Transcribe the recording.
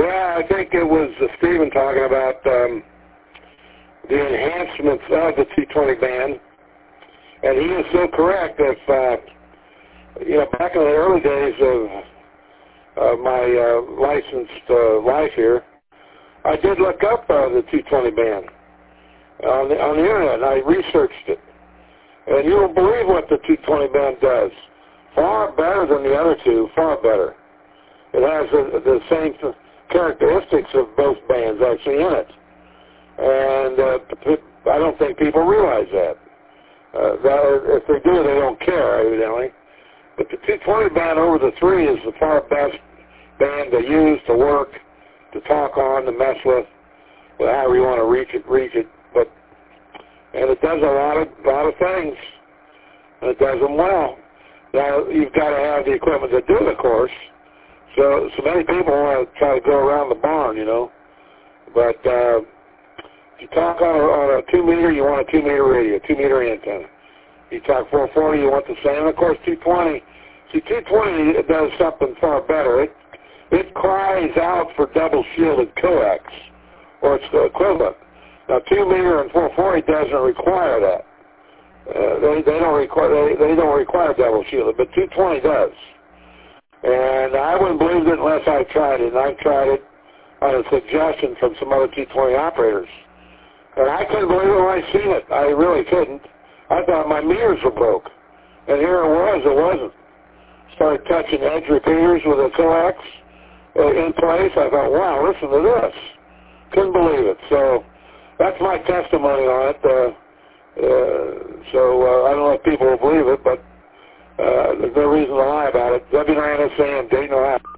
Yeah, I think it was Stephen talking about the enhancements of the 220 band, and he is so correct. If back in the early days of my licensed life here, I did look up the 220 band on the internet, and I researched it, and you won't believe what the 220 band does. Far better than the other two, far better. It has the same characteristics of both bands actually in it. And I don't think people realize that. If they do, they don't care, evidently. But the 220 band over the 3 is the far best band to use, to work, to talk on, to mess with, however you want to reach it. And it does a lot of things, and it does them well. Now, you've got to have the equipment to do it, of course. So many people want to try to go around the barn, But if you talk on a 2-meter, you want a 2-meter radio, 2-meter antenna. You talk 440, you want the same. And of course, 220. See, 220 it does something far better. It cries out for double-shielded coax, or its equivalent. Now, 2-meter and 440 doesn't require that. They don't require double shielded, but 220 does. And I wouldn't believe it unless I tried it. And I tried it on a suggestion from some other 220 operators. And I couldn't believe it when I seen it. I really couldn't. I thought my meters were broke. And here it wasn't. Started touching edge repeaters with a coax in place. I thought, wow, listen to this. Couldn't believe it. So that's my testimony on it. I don't know if people will believe it, but there's no reason to lie about it. W9SAM, Dayton, Ohio.